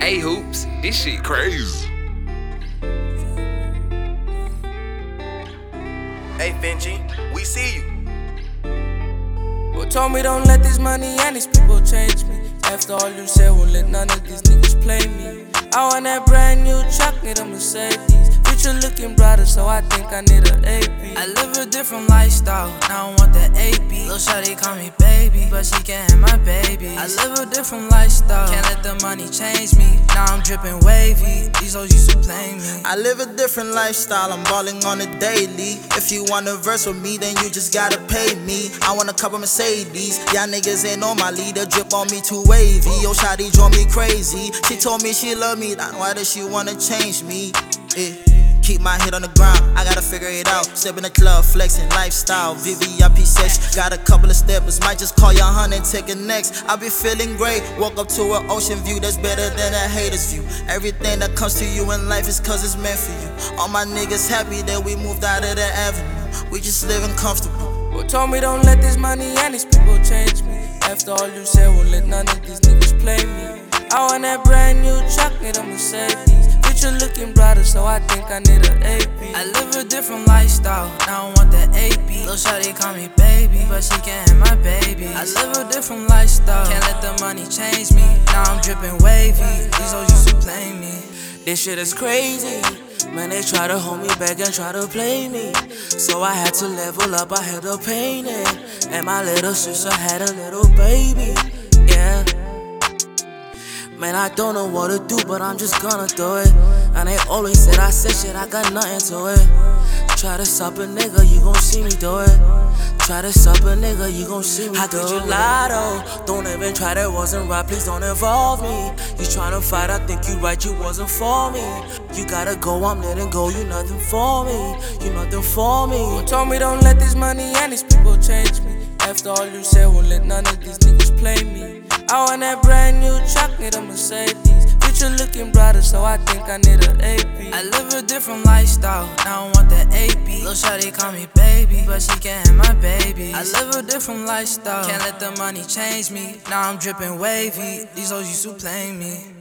Hey Hoops, this shit crazy. Hey Finji, we see you. Well, told me don't let this money and these people change me. After all you said, won't let none of these niggas play me. I want that brand new truck, need a Mercedes. Future looking brighter, so I think I need an AP. I live a different lifestyle, now I want that AP. Lil' shawty call me baby, but she can't have my baby. I live a different lifestyle, can't let the money change me. Now I'm dripping wavy, these hoes used to play me. I live a different lifestyle, I'm balling on a daily. If you want a verse with me, then you just gotta pay me. I want a couple Mercedes, y'all niggas ain't on my leader. Drip on me too wavy, yo shawty drove me crazy. She told me she love me, then why does she wanna change me? Keep my head on the ground, I gotta figure it out. Step in the club, flexing, lifestyle, VVIP sesh. Got a couple of steppers, might just call your hun and take it next. I be feeling great, woke up to an ocean view that's better than a hater's view. Everything that comes to you in life is cause it's meant for you. All my niggas happy that we moved out of the avenue. We just living comfortable. Well, told me don't let this money and these people change me. After all you said, won't let none of these niggas play me. I want that brand new truck, need a Mercedes. Future looking brighter, so I think I need an AP. I live a different lifestyle, now I want that AP. Lil' shawty call me baby, but she can't have my baby. I live a different lifestyle, can't let the money change me. Now I'm dripping wavy, these hoes used to play me. This shit is crazy. Man, they try to hold me back and try to play me. So I had to level up, I had to paint it. And my little sister had a little baby, yeah. Man, I don't know what to do, but I'm just gonna do it. And they always said I said shit, I got nothing to it. Try to sup a nigga, you gon' see me do it. Try to sup a nigga, you gon' see me do it. How could you lie though? Don't even try, that wasn't right, please don't involve me. You tryna fight, I think you right, you wasn't for me. You gotta go, I'm letting go, you nothing for me. You nothing for me. You told me don't let this money and these people change me. After all you said, won't let none of these niggas play me. I want that brand new truck, need a Mercedes. Future looking brighter, so I think I need an AP. I live a different lifestyle, now I want that AP. Lil' shawty call me baby, but she can't have my baby. I live a different lifestyle, can't let the money change me. Now I'm dripping wavy, these hoes used to play me.